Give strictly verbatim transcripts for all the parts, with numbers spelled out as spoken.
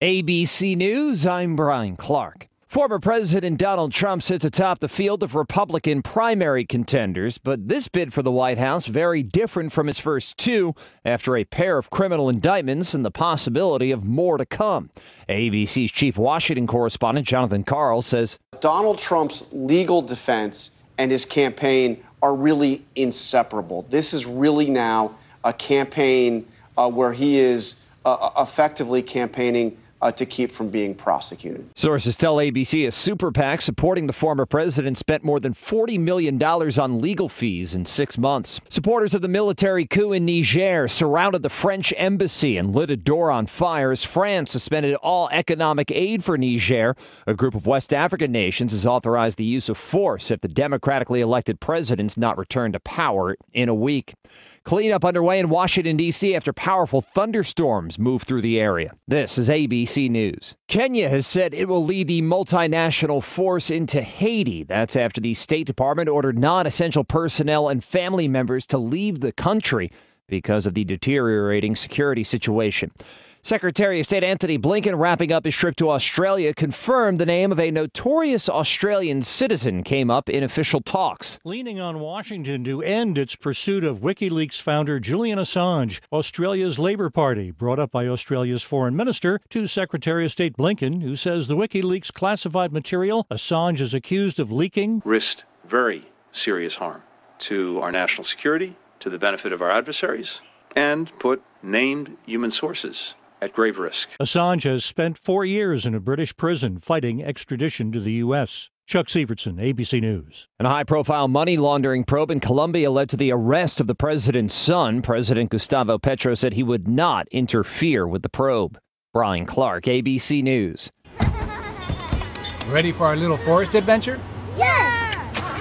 A B C News, I'm Brian Clark. Former President Donald Trump sits atop the field of Republican primary contenders, but this bid for the White House very different from his first two after a pair of criminal indictments and the possibility of more to come. A B C's chief Washington correspondent Jonathan Karl says Donald Trump's legal defense and his campaign are really inseparable. This is really now a campaign uh, where he is uh, effectively campaigning Uh, to keep from being prosecuted. Sources tell A B C a super PAC supporting the former president spent more than forty million dollars on legal fees in six months. Supporters of the military coup in Niger surrounded the French embassy and lit a door on fire as France suspended all economic aid for Niger. A group of West African nations has authorized the use of force if the democratically elected president's not returned to power in a week. Cleanup underway in Washington, D C after powerful thunderstorms move through the area. This is A B C News. Kenya has said it will lead the multinational force into Haiti. That's after the State Department ordered non-essential personnel and family members to leave the country because of the deteriorating security situation. Secretary of State Antony Blinken, wrapping up his trip to Australia, confirmed the name of a notorious Australian citizen came up in official talks. Leaning on Washington to end its pursuit of WikiLeaks founder Julian Assange, Australia's Labour Party brought up by Australia's Foreign Minister to Secretary of State Blinken, who says the WikiLeaks classified material Assange is accused of leaking risked very serious harm to our national security, to the benefit of our adversaries, and put named human sources at grave risk. Assange has spent four years in a British prison fighting extradition to the U S. Chuck Sievertson, A B C News. And a high-profile money laundering probe in Colombia led to the arrest of the president's son. President Gustavo Petro said he would not interfere with the probe. Brian Clark, A B C News. Ready for our little forest adventure? Yes!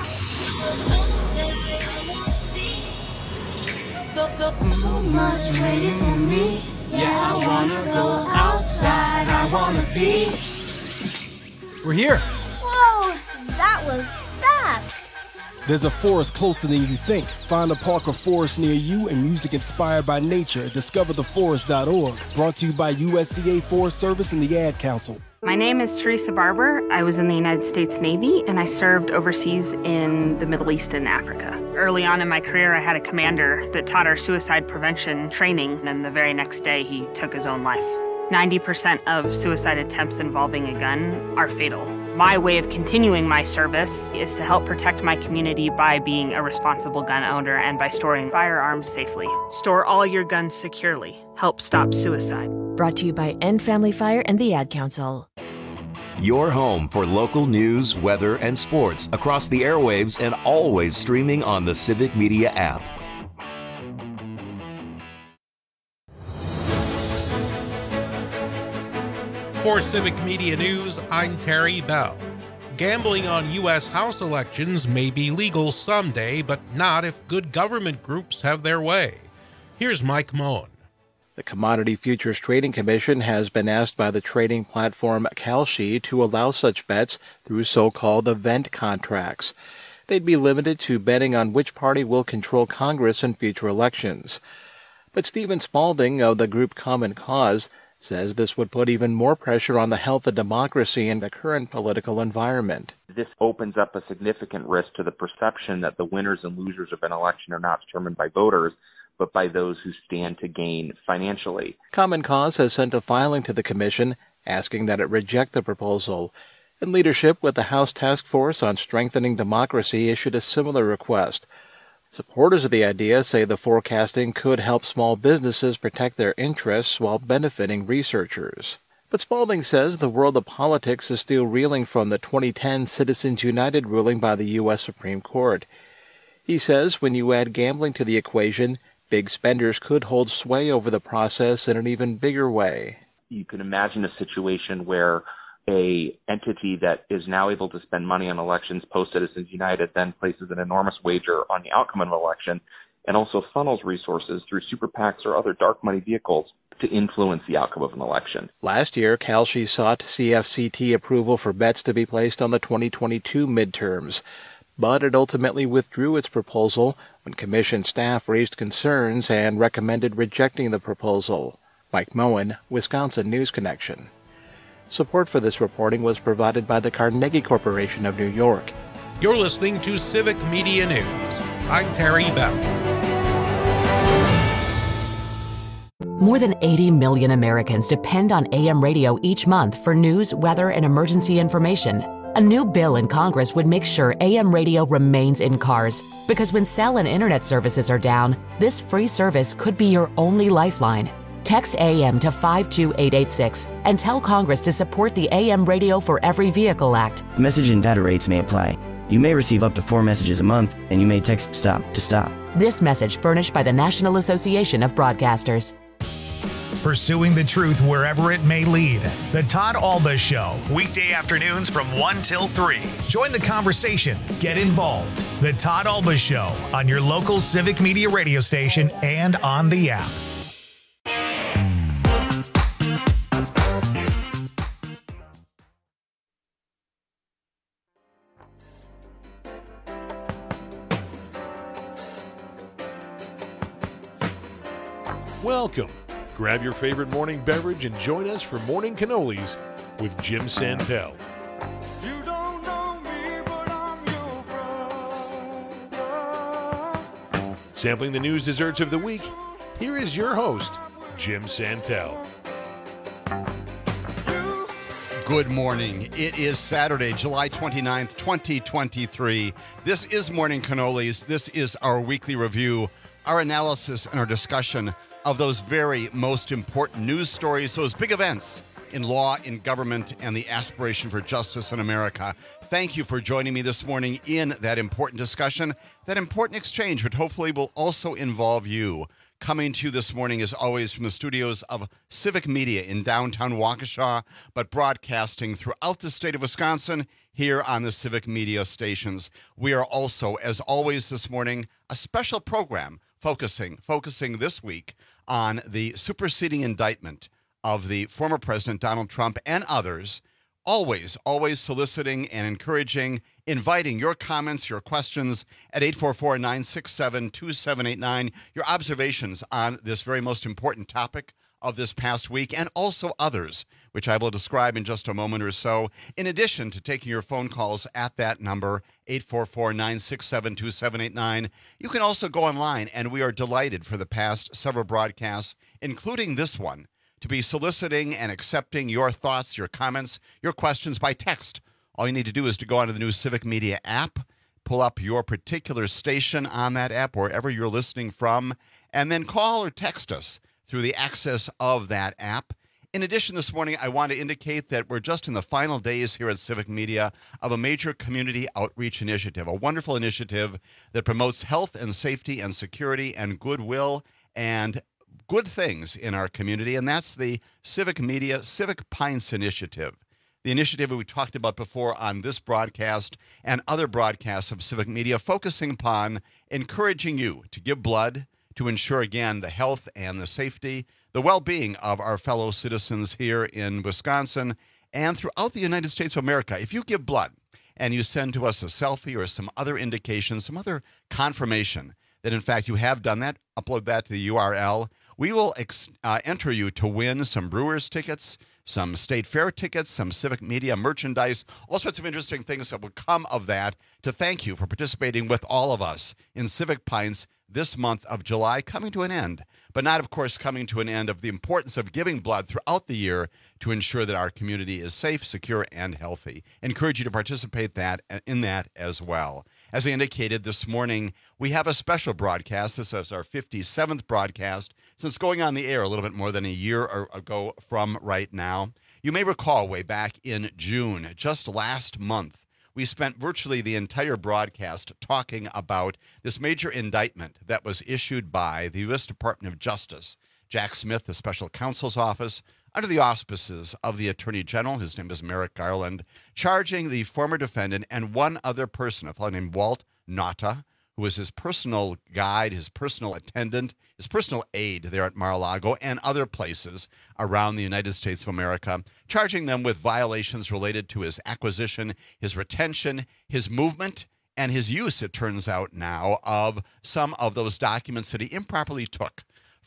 So much waiting for me. Yeah, I wanna go outside, I wanna be. We're here. Whoa, that was fast. There's a forest closer than you think. Find a park or forest near you and music inspired by nature at discover the forest dot org. Brought to you by U S D A Forest Service and the Ad Council. My name is Teresa Barber. I was in the United States Navy, and I served overseas in the Middle East and Africa. Early on in my career, I had a commander that taught our suicide prevention training, and the very next day, he took his own life. ninety percent of suicide attempts involving a gun are fatal. My way of continuing my service is to help protect my community by being a responsible gun owner and by storing firearms safely. Store all your guns securely. Help stop suicide. Brought to you by End Family Fire and the Ad Council. Your home for local news, weather, and sports across the airwaves and always streaming on the Civic Media app. For Civic Media News, I'm Terry Bell. Gambling on U S House elections may be legal someday, but not if good government groups have their way. Here's Mike Moen. The Commodity Futures Trading Commission has been asked by the trading platform Kalshi to allow such bets through so-called event contracts. They'd be limited to betting on which party will control Congress in future elections. But Stephen Spalding of the group Common Cause says this would put even more pressure on the health of democracy in the current political environment. This opens up a significant risk to the perception that the winners and losers of an election are not determined by voters, but by those who stand to gain financially. Common Cause has sent a filing to the Commission asking that it reject the proposal. And leadership with the House Task Force on Strengthening Democracy issued a similar request. Supporters of the idea say the forecasting could help small businesses protect their interests while benefiting researchers. But Spalding says the world of politics is still reeling from the twenty ten Citizens United ruling by the U S Supreme Court. He says when you add gambling to the equation, big spenders could hold sway over the process in an even bigger way. You can imagine a situation where a entity that is now able to spend money on elections, post-Citizens United, then places an enormous wager on the outcome of an election and also funnels resources through super PACs or other dark money vehicles to influence the outcome of an election. Last year, Kalshi sought C F C T approval for bets to be placed on the twenty twenty-two midterms, but it ultimately withdrew its proposal when Commission staff raised concerns and recommended rejecting the proposal. Mike Moen, Wisconsin News Connection. Support for this reporting was provided by the Carnegie Corporation of New York. You're listening to Civic Media News. I'm Terry Bell. More than eighty million Americans depend on A M radio each month for news, weather, and emergency information. A new bill in Congress would make sure A M radio remains in cars, because when cell and internet services are down, this free service could be your only lifeline. Text A M to five two eight eight six and tell Congress to support the A M Radio for Every Vehicle Act. Message and data rates may apply. You may receive up to four messages a month, and you may text STOP to stop. This message furnished by the National Association of Broadcasters. Pursuing the truth wherever it may lead. The Todd Alba Show, weekday afternoons from one till three. Join the conversation. Get involved. The Todd Alba Show on your local Civic Media radio station and on the app. Welcome. Grab your favorite morning beverage and join us for Morning Cannolis with Jim Santel. You don't know me, but I'm your brother. Sampling the news desserts of the week, here is your host, Jim Santel. Good morning. It is Saturday, July twenty-ninth, twenty twenty-three. This is Morning Cannolis. This is our weekly review, our analysis, and our discussion of those very most important news stories, those big events in law, in government, and the aspiration for justice in America. Thank you for joining me this morning in that important discussion, that important exchange, which hopefully will also involve you. Coming to you this morning, as always, from the studios of Civic Media in downtown Waukesha, but broadcasting throughout the state of Wisconsin here on the Civic Media stations. We are also, as always this morning, a special program focusing focusing this week on the superseding indictment of the former President Donald Trump and others, always, always soliciting and encouraging, inviting your comments, your questions at eight four four, nine six seven, two seven eight nine, your observations on this very most important topic of this past week, and also others, which I will describe in just a moment or so, in addition to taking your phone calls at that number, eight four four, nine six seven, two seven eight nine. You can also go online, and we are delighted for the past several broadcasts, including this one, to be soliciting and accepting your thoughts, your comments, your questions by text. All you need to do is to go onto the new Civic Media app, pull up your particular station on that app, wherever you're listening from, and then call or text us through the access of that app. In addition, this morning, I want to indicate that we're just in the final days here at Civic Media of a major community outreach initiative, a wonderful initiative that promotes health and safety and security and goodwill and good things in our community, and that's the Civic Media Civic Pints Initiative. The initiative we talked about before on this broadcast and other broadcasts of Civic Media, focusing upon encouraging you to give blood to ensure, again, the health and the safety, the well-being of our fellow citizens here in Wisconsin and throughout the United States of America. If you give blood and you send to us a selfie or some other indication, some other confirmation that, in fact, you have done that, upload that to the U R L, we will ex- uh, enter you to win some Brewers tickets, some State Fair tickets, some Civic Media merchandise, all sorts of interesting things that will come of that, to thank you for participating with all of us in Civic Pints this month of July, coming to an end, but not, of course, coming to an end of the importance of giving blood throughout the year to ensure that our community is safe, secure, and healthy. Encourage you to participate that in that as well. As I indicated this morning, we have a special broadcast. This is our fifty-seventh broadcast since going on the air a little bit more than a year ago from right now. You may recall way back in June, just last month, we spent virtually the entire broadcast talking about this major indictment that was issued by the U S Department of Justice, Jack Smith, the special counsel's office, under the auspices of the Attorney General, his name is Merrick Garland, charging the former defendant and one other person, a fellow named Walt Nauta, who was his personal guide, his personal attendant, his personal aide there at Mar-a-Lago and other places around the United States of America, charging them with violations related to his acquisition, his retention, his movement, and his use, it turns out now, of some of those documents that he improperly took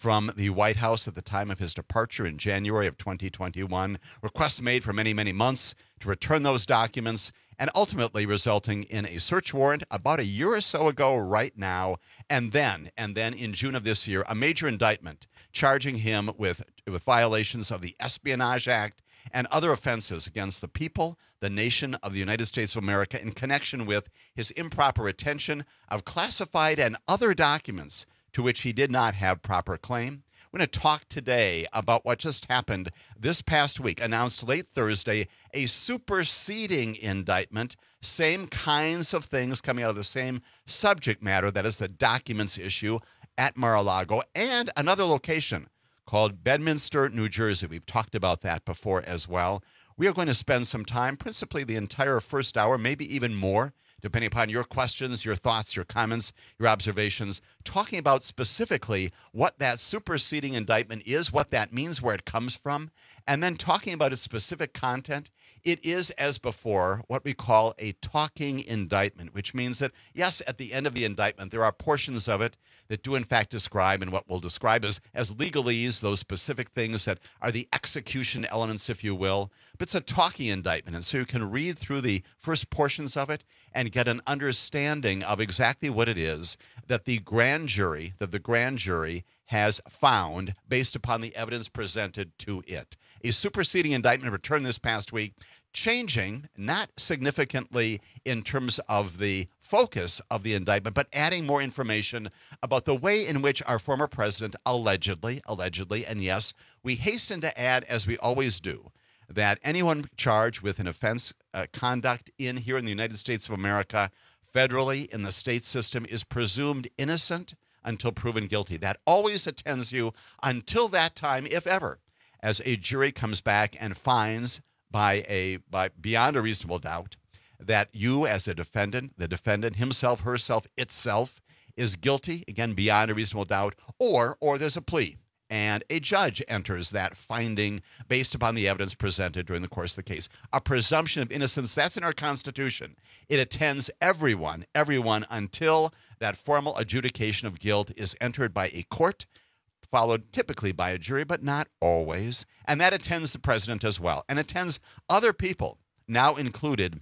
from the White House at the time of his departure in January of twenty twenty-one. Requests made for many, many months to return those documents, and ultimately resulting in a search warrant about a year or so ago right now. And then, and then in June of this year, a major indictment charging him with, with violations of the Espionage Act and other offenses against the people, the nation of the United States of America, in connection with his improper retention of classified and other documents to which he did not have proper claim. We're going to talk today about what just happened this past week, announced late Thursday, a superseding indictment, same kinds of things coming out of the same subject matter, that is the documents issue at Mar-a-Lago, and another location called Bedminster, New Jersey. We've talked about that before as well. We are going to spend some time, principally the entire first hour, maybe even more, depending upon your questions, your thoughts, your comments, your observations, talking about specifically what that superseding indictment is, what that means, where it comes from, and then talking about its specific content. It is, as before, what we call a talking indictment, which means that, yes, at the end of the indictment, there are portions of it that do, in fact, describe, and what we'll describe as, as legalese, those specific things that are the execution elements, if you will. But it's a talking indictment, and so you can read through the first portions of it and get an understanding of exactly what it is that the grand jury, that the grand jury has found based upon the evidence presented to it. A superseding indictment returned this past week, changing, not significantly in terms of the focus of the indictment, but adding more information about the way in which our former president allegedly, allegedly, and yes, we hasten to add, as we always do, that anyone charged with an offense uh, conduct in here in the United States of America, federally in the state system, is presumed innocent until proven guilty. That always attends you until that time, if ever, as a jury comes back and finds by a by beyond a reasonable doubt that you as a defendant, the defendant himself, herself, itself, is guilty, again, beyond a reasonable doubt, or or there's a plea. And a judge enters that finding based upon the evidence presented during the course of the case. A presumption of innocence, that's in our Constitution. It attends everyone, everyone, until that formal adjudication of guilt is entered by a court, followed typically by a jury, but not always. And that attends the president as well, and attends other people, now included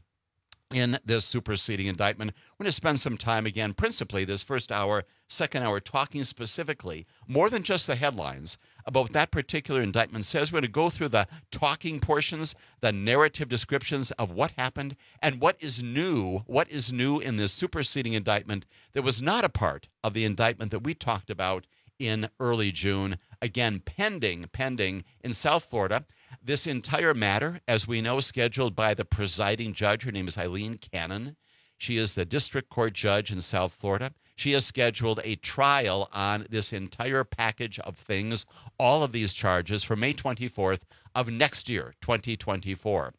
in this superseding indictment. We're going to spend some time, again, principally this first hour, second hour, talking specifically, more than just the headlines, about what that particular indictment says. We're going to go through the talking portions, the narrative descriptions of what happened, and what is new, what is new in this superseding indictment that was not a part of the indictment that we talked about in early June, again, pending, pending in South Florida. This entire matter, as we know, scheduled by the presiding judge. Her name is Eileen Cannon. She is the district court judge in South Florida. She has scheduled a trial on this entire package of things, all of these charges, for May twenty-fourth of next year, twenty twenty-four.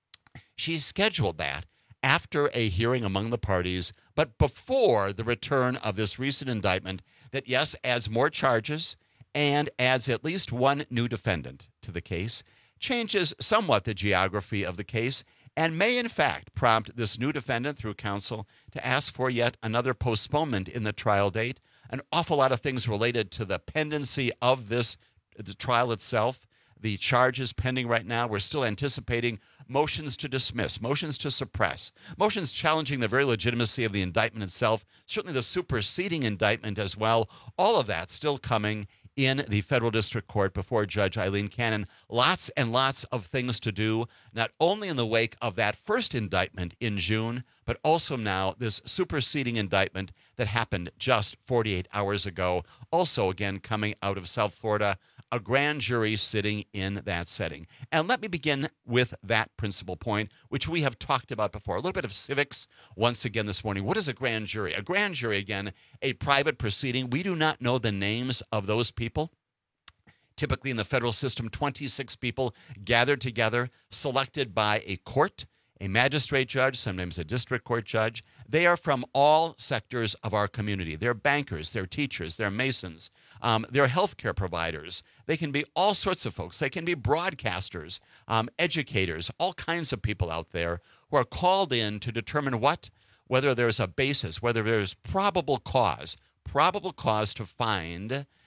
She scheduled that after a hearing among the parties, but before the return of this recent indictment that, yes, adds more charges and adds at least one new defendant to the case, changes somewhat the geography of the case, and may in fact prompt this new defendant through counsel to ask for yet another postponement in the trial date. An awful lot of things related to the pendency of this, the trial itself. The charges pending right now, we're still anticipating motions to dismiss, motions to suppress, motions challenging the very legitimacy of the indictment itself, certainly the superseding indictment as well. All of that still coming in the federal district court before Judge Eileen Cannon. Lots and lots of things to do, not only in the wake of that first indictment in June, but also now this superseding indictment that happened just forty-eight hours ago. Also, again, coming out of South Florida, a grand jury sitting in that setting. And let me begin with that principal point, which we have talked about before. A little bit of civics once again this morning. What is a grand jury? A grand jury, again, a private proceeding. We do not know the names of those people. Typically in the federal system, twenty-six people gathered together, selected by a court, a magistrate judge, sometimes a district court judge. They are from all sectors of our community. They're bankers, they're teachers, they're masons, um, they're healthcare providers. They can be all sorts of folks. They can be broadcasters, um, educators, all kinds of people out there who are called in to determine what, whether there's a basis, whether there's probable cause, probable cause to find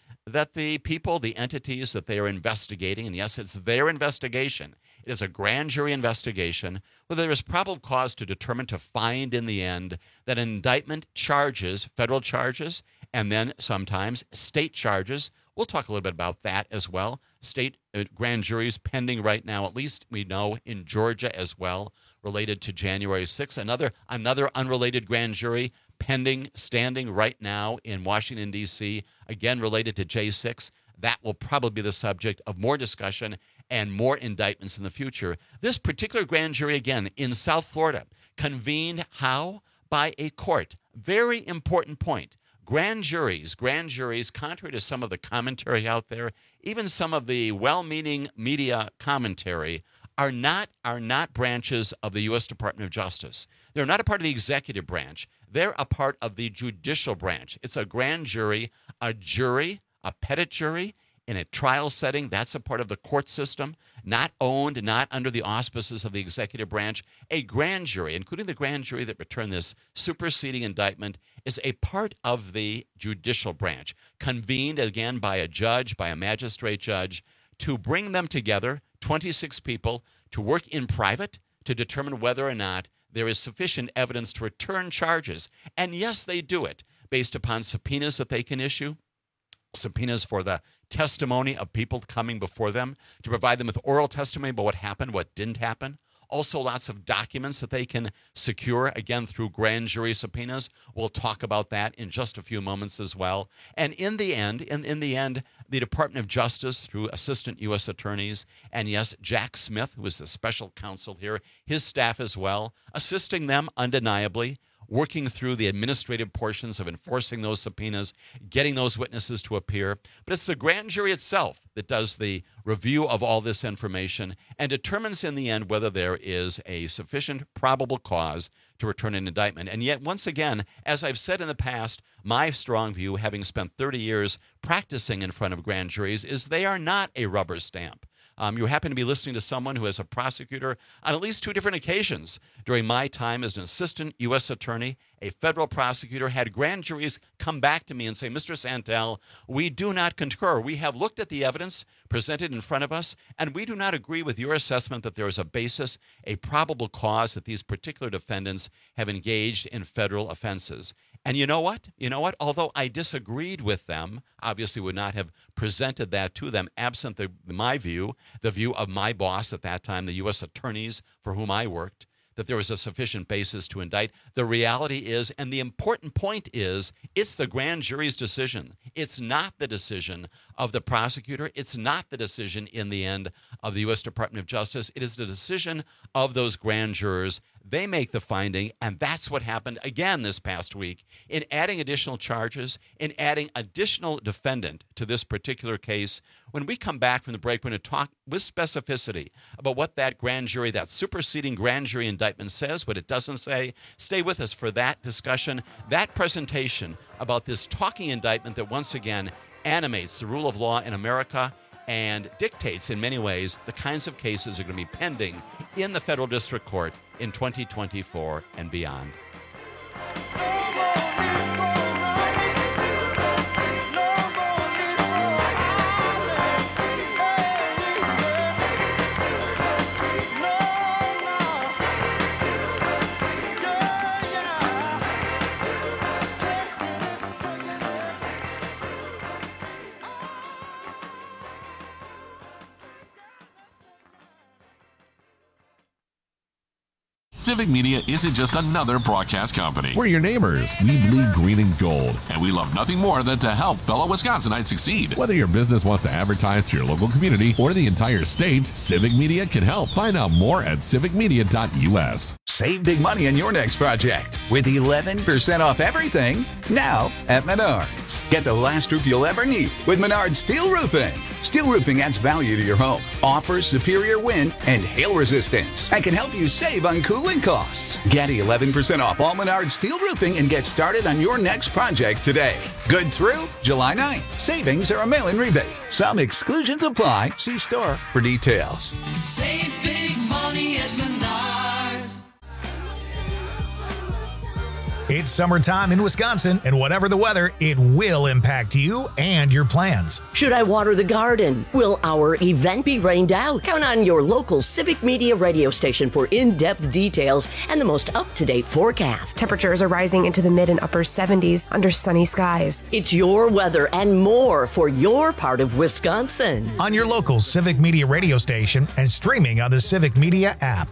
that the people, the entities that they are investigating, and yes, it's their investigation, it is a grand jury investigation, whether there is probable cause to determine to find in the end that an indictment charges, federal charges, and then sometimes state charges. We'll talk a little bit about that as well. State uh, grand juries pending right now, at least we know in Georgia as well, related to January sixth. Another, another unrelated grand jury pending, standing right now in Washington, D C, again related to J six. That will probably be the subject of more discussion and more indictments in the future. This particular grand jury, again, in South Florida, convened how? By a court. Very important point. Grand juries, grand juries, contrary to some of the commentary out there, even some of the well-meaning media commentary, are not are not branches of the U S Department of Justice. They're not a part of the executive branch. They're a part of the judicial branch. It's a grand jury, a jury, a petit jury in a trial setting. That's a part of the court system, not owned, not under the auspices of the executive branch. A grand jury, including the grand jury that returned this superseding indictment, is a part of the judicial branch, convened again by a judge, by a magistrate judge, to bring them together, twenty-six people, to work in private to determine whether or not there is sufficient evidence to return charges. And yes, they do it based upon subpoenas that they can issue, subpoenas for the testimony of people coming before them, to provide them with oral testimony about what happened, what didn't happen. Also, lots of documents that they can secure, again, through grand jury subpoenas. We'll talk about that in just a few moments as well. And in the end, in, in the end, the Department of Justice, through assistant U S attorneys, and yes, Jack Smith, who is the special counsel here, his staff as well, assisting them undeniably, working through the administrative portions of enforcing those subpoenas, getting those witnesses to appear. But it's the grand jury itself that does the review of all this information and determines in the end whether there is a sufficient probable cause to return an indictment. And yet, once again, as I've said in the past, my strong view, having spent thirty years practicing in front of grand juries, is they are not a rubber stamp. Um, you happen to be listening to someone who is a prosecutor on at least two different occasions during my time as an assistant U S attorney. A federal prosecutor had grand juries come back to me and say, Mister Santel, we do not concur. We have looked at the evidence presented in front of us, and we do not agree with your assessment that there is a basis, a probable cause that these particular defendants have engaged in federal offenses. And you know what? You know what? Although I disagreed with them, obviously would not have presented that to them, absent the, my view, the view of my boss at that time, the U S attorneys for whom I worked, that there was a sufficient basis to indict. The reality is, and the important point is, it's the grand jury's decision. It's not the decision of the prosecutor. It's not the decision in the end of the U S Department of Justice. It is the decision of those grand jurors. They make the finding, and that's what happened again this past week in adding additional charges, in adding additional defendant to this particular case. When we come back from the break, we're going to talk with specificity about what that grand jury, that superseding grand jury indictment says, what it doesn't say. Stay with us for that discussion, that presentation about this talking indictment that once again animates the rule of law in America and dictates in many ways the kinds of cases that are going to be pending in the federal district court in twenty twenty-four and beyond. Civic Media isn't just another broadcast company. We're your neighbors. We bleed green and gold. And we love nothing more than to help fellow Wisconsinites succeed. Whether your business wants to advertise to your local community or the entire state, Civic Media can help. Find out more at civic media dot U S. Save big money on your next project with eleven percent off everything now at Menards. Get the last roof you'll ever need with Menards Steel Roofing. Steel roofing adds value to your home, offers superior wind and hail resistance, and can help you save on cooling costs. Get eleven percent off all Menards Steel Roofing and get started on your next project today. Good through July ninth. Savings are a mail-in rebate. Some exclusions apply. See store for details. Save big money at Menards. It's summertime in Wisconsin, and whatever the weather, it will impact you and your plans. Should I water the garden? Will our event be rained out? Count on your local Civic Media radio station for in-depth details and the most up-to-date forecast. Temperatures are rising into the mid and upper seventies under sunny skies. It's your weather and more for your part of Wisconsin. On your local Civic Media radio station and streaming on the Civic Media app.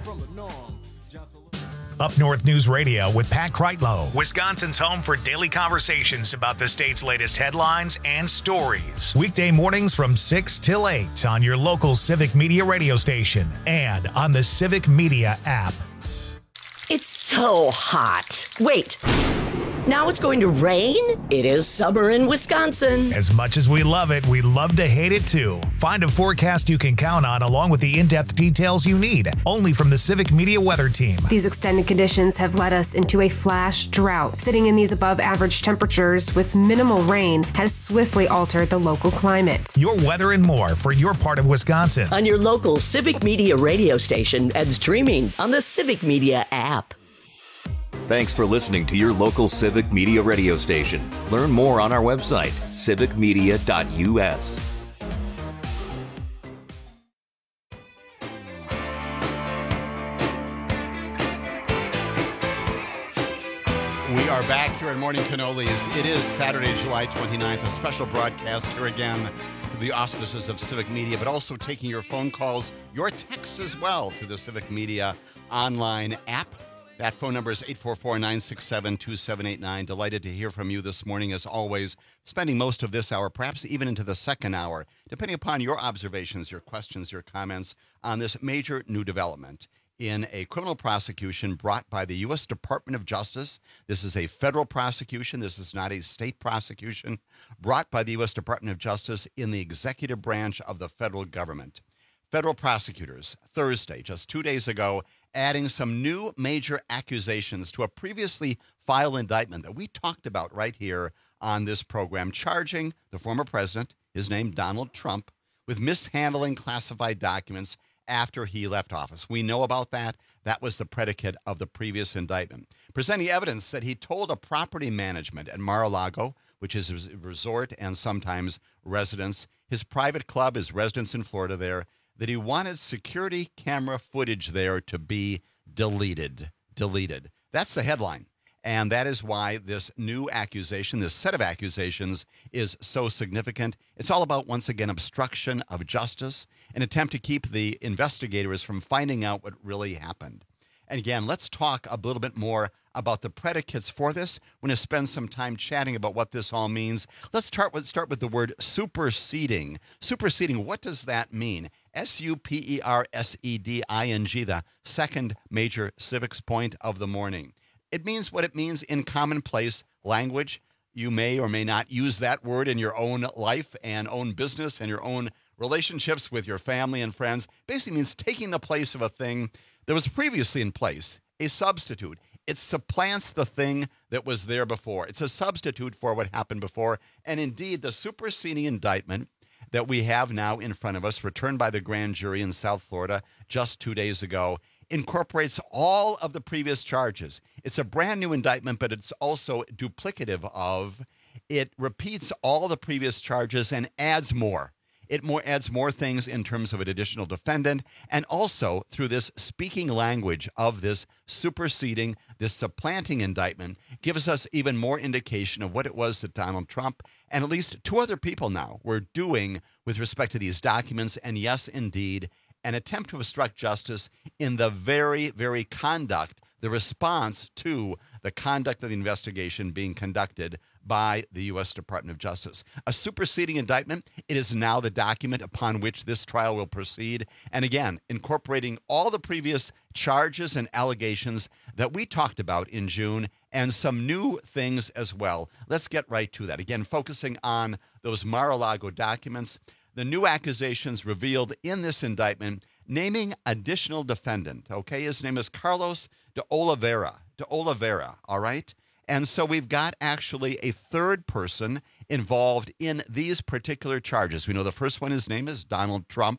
Up North News Radio with Pat Kreitlow, Wisconsin's home for daily conversations about the state's latest headlines and stories. Weekday mornings from six till eight on your local Civic Media radio station and on the Civic Media app. It's so hot. Wait. Now it's going to rain? It is summer in Wisconsin. As much as we love it, we love to hate it too. Find a forecast you can count on along with the in-depth details you need, only from the Civic Media Weather Team. These extended conditions have led us into a flash drought. Sitting in these above average temperatures with minimal rain has swiftly altered the local climate. Your weather and more for your part of Wisconsin. On your local Civic Media radio station and streaming on the Civic Media app. Thanks for listening to your local Civic Media radio station. Learn more on our website, civic media dot u s. We are back here at Morning Cannolis. It is Saturday, July twenty-ninth, a special broadcast here again through the auspices of Civic Media, but also taking your phone calls, your texts as well through the Civic Media online app. That phone number is eight four four, nine six seven, two seven eight nine. Delighted to hear from you this morning, as always, spending most of this hour, perhaps even into the second hour, depending upon your observations, your questions, your comments on this major new development in a criminal prosecution brought by the U S Department of Justice. This is a federal prosecution. This is not a state prosecution, brought by the U S Department of Justice in the executive branch of the federal government. Federal prosecutors, Thursday, just two days ago, adding some new major accusations to a previously filed indictment that we talked about right here on this program, charging the former president, his name Donald Trump, with mishandling classified documents after he left office. We know about that. That was the predicate of the previous indictment. Presenting evidence that he told a property management at Mar-a-Lago, which is his resort and sometimes residence, his private club, his residence in Florida there, that he wanted security camera footage there to be deleted. Deleted. That's the headline. And that is why this new accusation, this set of accusations, is so significant. It's all about, once again, obstruction of justice, an attempt to keep the investigators from finding out what really happened. And again, let's talk a little bit more about the predicates for this. We're going to spend some time chatting about what this all means. Let's start with, start with the word superseding. Superseding, what does that mean? S U P E R S E D I N G, the second major civics point of the morning. It means what it means in commonplace language. You may or may not use that word in your own life and own business and your own relationships with your family and friends. Basically means taking the place of a thing that was previously in place, a substitute. It supplants the thing that was there before. It's a substitute for what happened before. And indeed, the superseding indictment that we have now in front of us, returned by the grand jury in South Florida just two days ago, incorporates all of the previous charges. It's a brand new indictment, but it's also duplicative of. It repeats all the previous charges and adds more. It more adds more things in terms of an additional defendant, and also through this speaking language of this superseding, this supplanting indictment, gives us even more indication of what it was that Donald Trump and at least two other people now were doing with respect to these documents. And yes, indeed, an attempt to obstruct justice in the very, very conduct, the response to the conduct of the investigation being conducted by the U S Department of Justice. A superseding indictment, it is now the document upon which this trial will proceed. And again, incorporating all the previous charges and allegations that we talked about in June and some new things as well. Let's get right to that. Again, focusing on those Mar-a-Lago documents, the new accusations revealed in this indictment, naming additional defendant. Okay, his name is Carlos de Oliveira. De Oliveira, all right? And so we've got actually a third person involved in these particular charges. We know the first one, his name is Donald Trump.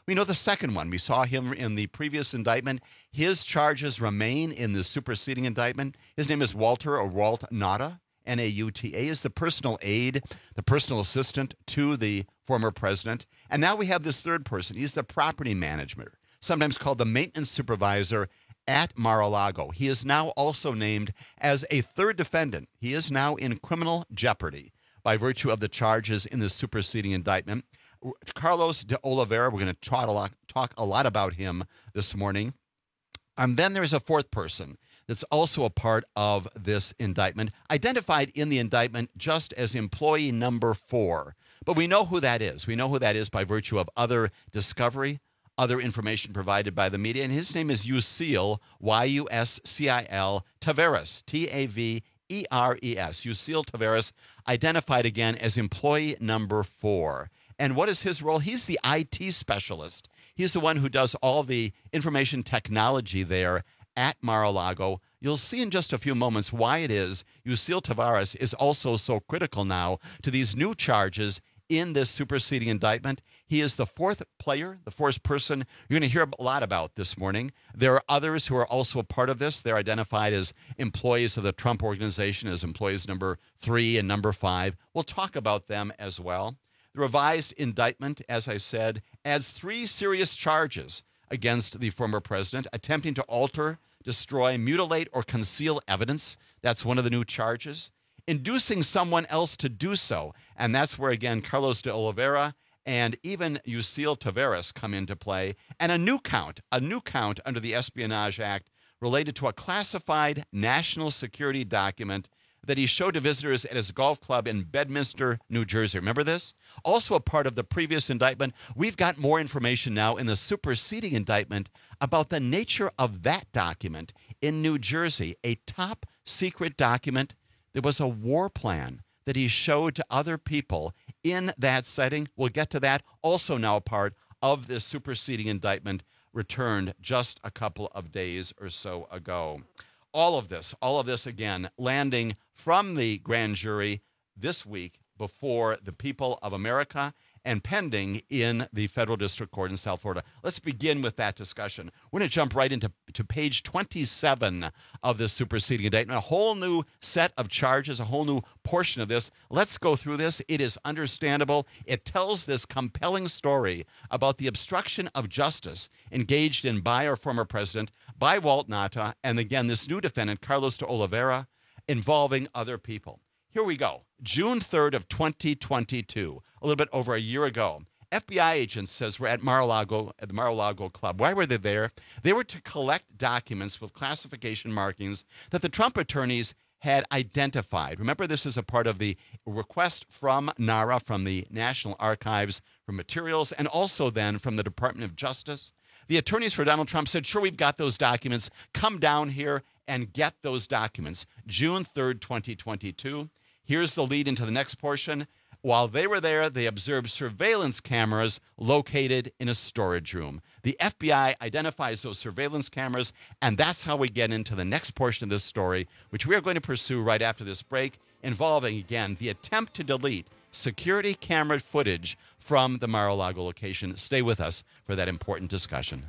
We know the second one. We saw him in the previous indictment. His charges remain in the superseding indictment. His name is Walter or Walt Nauta. N A U T A, is the personal aide, the personal assistant to the former president. And now we have this third person. He's the property manager, sometimes called the maintenance supervisor at Mar-a-Lago. He is now also named as a third defendant. He is now in criminal jeopardy by virtue of the charges in the superseding indictment. Carlos de Oliveira, we're going to talk a lot, talk a lot about him this morning. And then there's a fourth person that's also a part of this indictment, identified in the indictment just as employee number four. But we know who that is. We know who that is by virtue of other discovery, other information provided by the media. And his name is Yuscil, Y U S C I L, Taveras, T A V E R E S. Yuscil Taveras, identified again as employee number four. And what is his role? He's the I T specialist. He's the one who does all the information technology there at Mar-a-Lago. You'll see in just a few moments why it is Yuscil Taveras is also so critical now to these new charges in this superseding indictment. He is the fourth player, the fourth person you're going to hear a lot about this morning. There are others who are also a part of this. They're identified as employees of the Trump Organization, as employees number three and number five. We'll talk about them as well. The revised indictment, as I said, adds three serious charges against the former president: attempting to alter, destroy, mutilate, or conceal evidence. That's one of the new charges. Inducing someone else to do so. And that's where, again, Carlos de Oliveira and even Yuscil Taveras come into play. And a new count, a new count under the Espionage Act related to a classified national security document that he showed to visitors at his golf club in Bedminster, New Jersey. Remember this? Also a part of the previous indictment. We've got more information now in the superseding indictment about the nature of that document in New Jersey, a top secret document. There was a war plan that he showed to other people in that setting. We'll get to that. Also now a part of this superseding indictment, returned just a couple of days or so ago. All of this, all of this, again, landing from the grand jury this week before the people of America and pending in the federal district court in South Florida. Let's begin with that discussion. We're going to jump right into to page twenty-seven of this superseding indictment, a whole new set of charges, a whole new portion of this. Let's go through this. It is understandable. It tells this compelling story about the obstruction of justice engaged in by our former president, by Walt Nauta, and again, this new defendant, Carlos de Oliveira, involving other people. Here we go. June third of twenty twenty-two, a little bit over a year ago. F B I agents says we're at Mar-a-Lago, at the Mar-a-Lago Club. Why were they there? They were to collect documents with classification markings that the Trump attorneys had identified. Remember, this is a part of the request from NARA, from the National Archives, for materials, and also then from the Department of Justice. The attorneys for Donald Trump said, sure, we've got those documents. Come down here and get those documents. June third, twenty twenty-two. Here's the lead into the next portion. While they were there, they observed surveillance cameras located in a storage room. The F B I identifies those surveillance cameras, and that's how we get into the next portion of this story, which we are going to pursue right after this break, involving, again, the attempt to delete security camera footage from the Mar-a-Lago location. Stay with us for that important discussion.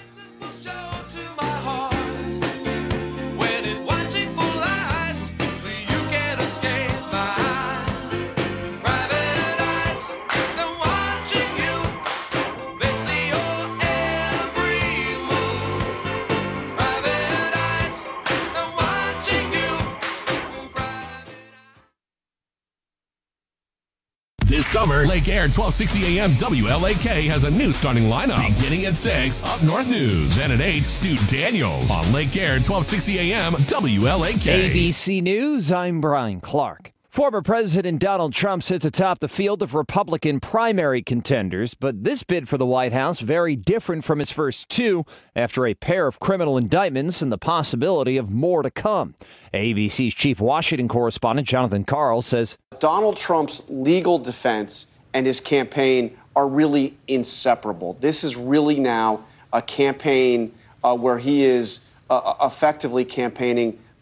This summer, Lake Air twelve sixty A M W L A K has a new starting lineup. Beginning at six, Up North News. And at eight, Stu Daniels on Lake Air twelve sixty A M W L A K. A B C News, I'm Brian Clark. Former President Donald Trump sits atop the field of Republican primary contenders, but this bid for the White House very different from his first two after a pair of criminal indictments and the possibility of more to come. A B C's chief Washington correspondent Jonathan Karl says Donald Trump's legal defense and his campaign are really inseparable. This is really now a campaign uh, where he is uh, effectively campaigning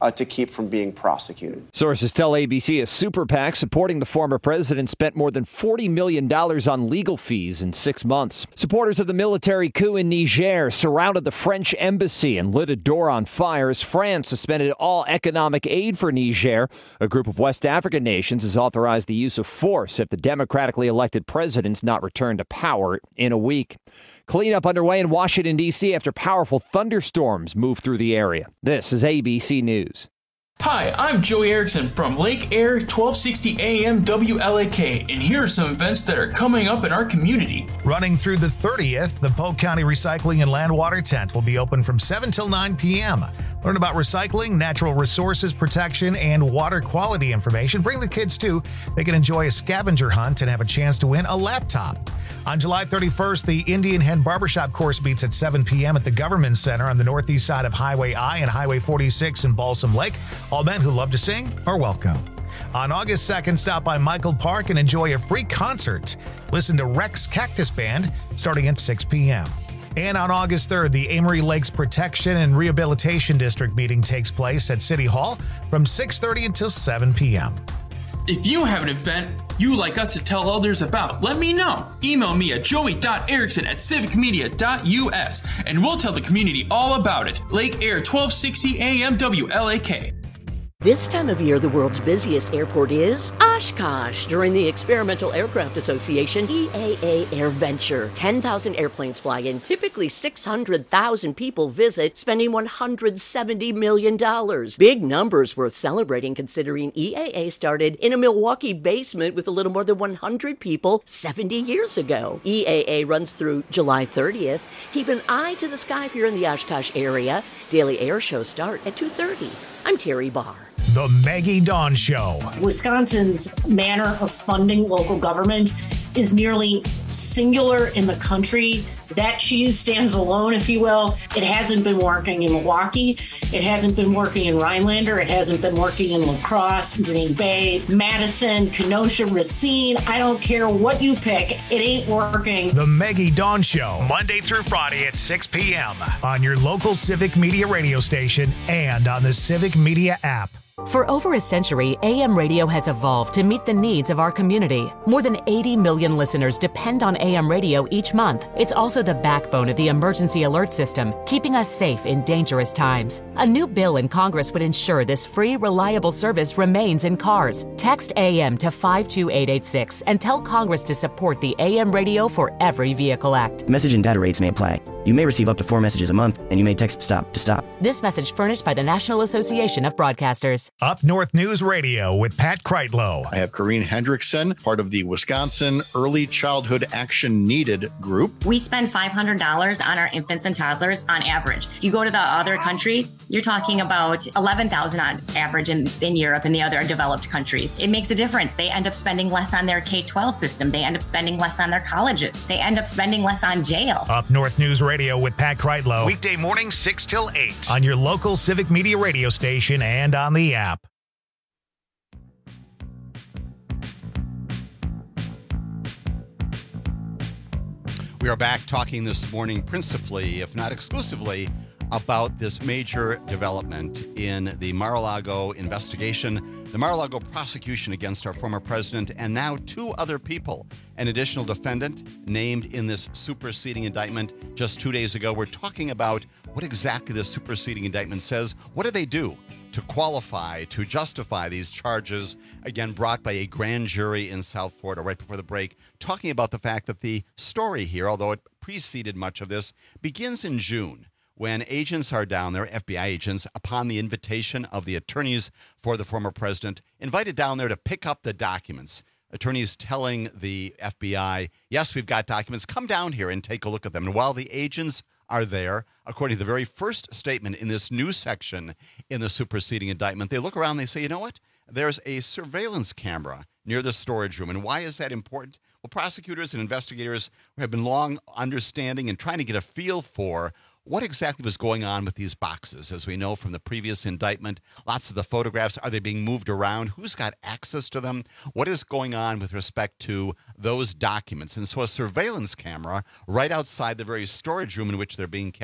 uh, to keep from being prosecuted. Sources tell A B C a super PAC supporting the former president spent more than forty million dollars on legal fees in six months. Supporters of the military coup in Niger surrounded the French embassy and lit a door on fire as France suspended all economic aid for Niger. A group of West African nations has authorized the use of force if the democratically elected president's not returned to power in a week. Cleanup underway in Washington, D C after powerful thunderstorms move through the area. This is A B C News. Hi, I'm Joey Erickson from Lake Air twelve sixty A M W L A K, and here are some events that are coming up in our community. Running through the thirtieth, the Polk County Recycling and Land Water Tent will be open from seven till nine p.m. Learn about recycling, natural resources protection, and water quality information. Bring the kids too. They can enjoy a scavenger hunt and have a chance to win a laptop. On July thirty-first, the Indian Head Barbershop course meets at seven p.m. at the Government Center on the northeast side of Highway I and Highway forty-six in Balsam Lake. All men who love to sing are welcome. On August second, stop by Michael Park and enjoy a free concert. Listen to Rex Cactus Band starting at six p.m. And on August third, the Amory Lakes Protection and Rehabilitation District meeting takes place at City Hall from six thirty until seven p.m. If you have an event you'd like us to tell others about, let me know. Email me at joey dot erickson at civic media dot u s and we'll tell the community all about it. Lake Air twelve sixty A M W L A K. This time of year, the world's busiest airport is Oshkosh. During the Experimental Aircraft Association E A A AirVenture, ten thousand airplanes fly in. Typically, six hundred thousand people visit, spending one hundred seventy million dollars. Big numbers worth celebrating considering E A A started in a Milwaukee basement with a little more than one hundred people seventy years ago. E A A runs through July thirtieth. Keep an eye to the sky if you're in the Oshkosh area. Daily air shows start at two thirty. I'm Terry Barr. The Maggie Dawn Show. Wisconsin's manner of funding local government is nearly singular in the country. That cheese stands alone, if you will. It hasn't been working in Milwaukee. It hasn't been working in Rhinelander. It hasn't been working in La Crosse, Green Bay, Madison, Kenosha, Racine. I don't care what you pick. It ain't working. The Maggie Dawn Show, Monday through Friday at six p.m. on your local Civic Media radio station and on the Civic Media app. For over a century, A M radio has evolved to meet the needs of our community. More than eighty million listeners depend on A M radio each month. It's also the backbone of the emergency alert system, keeping us safe in dangerous times. A new bill in Congress would ensure this free, reliable service remains in cars. Text A M to five two eight eight six and tell Congress to support the A M Radio for Every Vehicle Act. Message and data rates may apply. You may receive up to four messages a month, and you may text STOP to stop. This message furnished by the National Association of Broadcasters. Up North News Radio with Pat Kreitlow. I have Corrine Hendrickson, part of the Wisconsin Early Childhood Action Needed group. We spend five hundred dollars on our infants and toddlers on average. If you go to the other countries, you're talking about eleven thousand dollars on average in, in Europe and the other developed countries. It makes a difference. They end up spending less on their K twelve system. They end up spending less on their colleges. They end up spending less on jail. Up North News Radio. Radio with Pat Kreitlow. Weekday morning, six till eight. On your local Civic Media radio station and on the app. We are back talking this morning principally, if not exclusively, about this major development in the Mar-a-Lago investigation, the Mar-a-Lago prosecution against our former president, and now two other people, an additional defendant named in this superseding indictment just two days ago. We're talking about what exactly the superseding indictment says. What do they do to qualify, to justify these charges, again, brought by a grand jury in South Florida right before the break, talking about the fact that the story here, although it preceded much of this, begins in June, when agents are down there, F B I agents, upon the invitation of the attorneys for the former president, invited down there to pick up the documents. Attorneys telling the F B I, yes, we've got documents, come down here and take a look at them. And while the agents are there, according to the very first statement in this new section in the superseding indictment, they look around and they say, you know what? There's a surveillance camera near the storage room. And why is that important? Well, prosecutors and investigators have been long understanding and trying to get a feel for what exactly was going on with these boxes. As we know from the previous indictment, lots of the photographs, are they being moved around? Who's got access to them? What is going on with respect to those documents? And so a surveillance camera right outside the very storage room in which they're being kept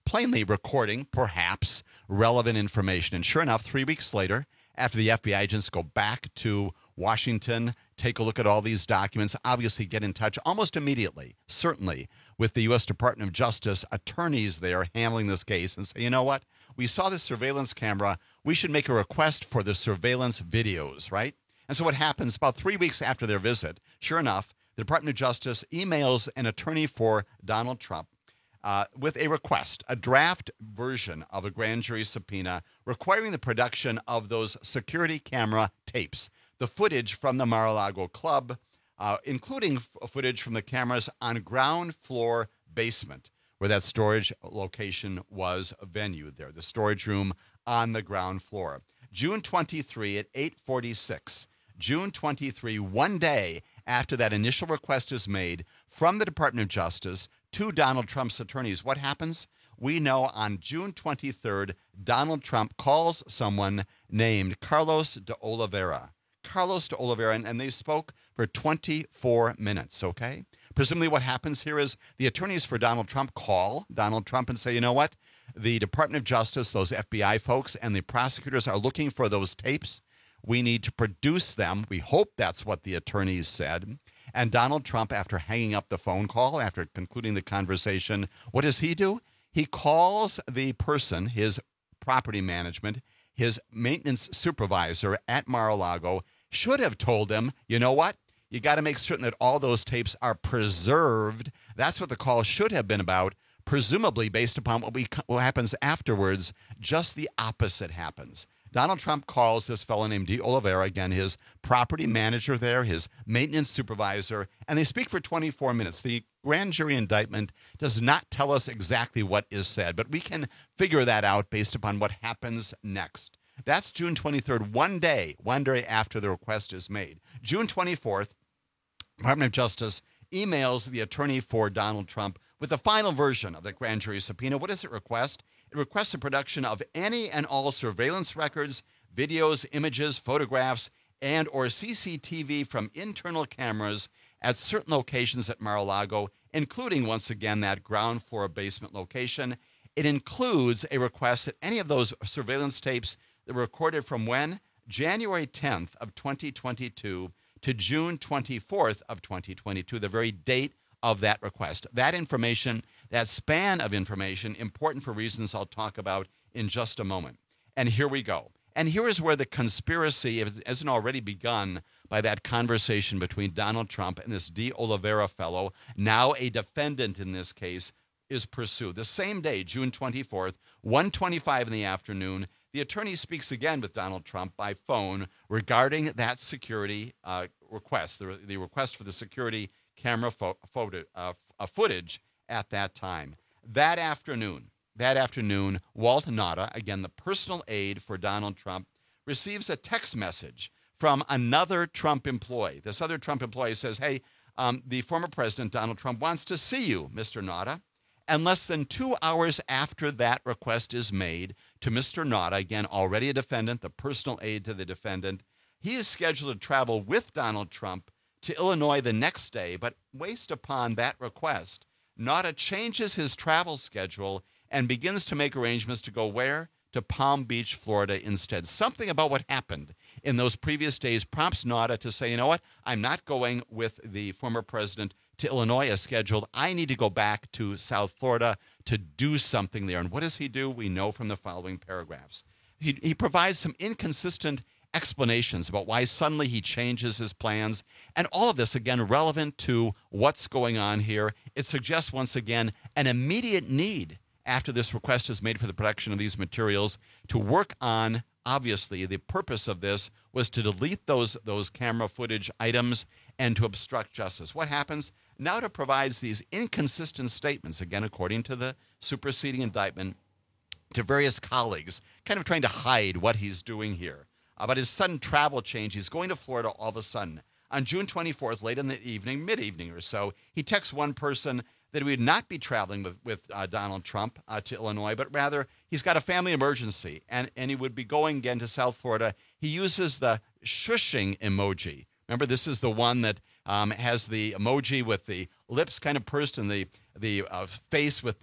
plainly recording, perhaps, relevant information. And sure enough, three weeks later, after the F B I agents go back to Washington, take a look at all these documents, obviously get in touch almost immediately, certainly, with the U S Department of Justice attorneys there handling this case and say, you know what? We saw this surveillance camera. We should make a request for the surveillance videos, right? And so what happens about three weeks after their visit, sure enough, the Department of Justice emails an attorney for Donald Trump uh, with a request, a draft version of a grand jury subpoena requiring the production of those security camera tapes, the footage from the Mar-a-Lago club, uh, including f- footage from the cameras on ground floor basement, where that storage location was venued there, the storage room on the ground floor. June twenty-third at eight forty-six, June twenty-third, one day after that initial request is made from the Department of Justice to Donald Trump's attorneys. What happens? We know on June twenty-third, Donald Trump calls someone named Carlos de Oliveira. Carlos de Oliveira, and, and they spoke for twenty-four minutes, okay? Presumably what happens here is the attorneys for Donald Trump call Donald Trump and say, you know what? The Department of Justice, those F B I folks, and the prosecutors are looking for those tapes. We need to produce them. We hope that's what the attorneys said. And Donald Trump, after hanging up the phone call, after concluding the conversation, what does he do? He calls the person, his property management, his maintenance supervisor at Mar-a-Lago, should have told him, you know what? You got to make certain that all those tapes are preserved. That's what the call should have been about. Presumably, based upon what we what happens afterwards, just the opposite happens. Donald Trump calls this fellow named De Oliveira, again, his property manager there, his maintenance supervisor, and they speak for twenty-four minutes. The grand jury indictment does not tell us exactly what is said, but we can figure that out based upon what happens next. That's June twenty-third, one day, one day after the request is made. June twenty-fourth, Department of Justice emails the attorney for Donald Trump with the final version of the grand jury subpoena. What does it request? It requests the production of any and all surveillance records, videos, images, photographs, and or C C T V from internal cameras at certain locations at Mar-a-Lago, including, once again, that ground floor basement location. It includes a request that any of those surveillance tapes that were recorded from when? January tenth of twenty twenty-two to June twenty-fourth of twenty twenty-two, the very date of that request. That information, that span of information, important for reasons I'll talk about in just a moment. And here we go. And here is where the conspiracy hasn't already begun by that conversation between Donald Trump and this De Oliveira fellow, now a defendant in this case, is pursued. The same day, June twenty-fourth, one twenty-five in the afternoon, the attorney speaks again with Donald Trump by phone regarding that security uh, request, the, the request for the security camera fo- photo, uh, uh, footage at that time. That afternoon, that afternoon, Walt Nauta, again the personal aide for Donald Trump, receives a text message from another Trump employee. This other Trump employee says, hey, um, the former president, Donald Trump, wants to see you, Mister Nauta. And less than two hours after that request is made to Mister Nauta, again, already a defendant, the personal aide to the defendant, he is scheduled to travel with Donald Trump to Illinois the next day, but based upon that request, Nauta changes his travel schedule and begins to make arrangements to go where? To Palm Beach, Florida instead. Something about what happened in those previous days prompts Nauta to say, you know what, I'm not going with the former president to Illinois as scheduled. I need to go back to South Florida to do something there. And what does he do? We know from the following paragraphs. He, he provides some inconsistent explanations about why suddenly he changes his plans. And all of this, again, relevant to what's going on here. It suggests, once again, an immediate need after this request is made for the production of these materials to work on, obviously, the purpose of this was to delete those, those camera footage items and to obstruct justice. What happens? Nauta provides these inconsistent statements, again, according to the superseding indictment, to various colleagues, kind of trying to hide what he's doing here. About his sudden travel change, he's going to Florida all of a sudden. On June twenty-fourth, late in the evening, mid-evening or so, he texts one person that he would not be traveling with, with uh, Donald Trump uh, to Illinois, but rather he's got a family emergency, and, and he would be going again to South Florida. He uses the shushing emoji. Remember, this is the one that um, has the emoji with the lips kind of pursed and the, the uh, face with the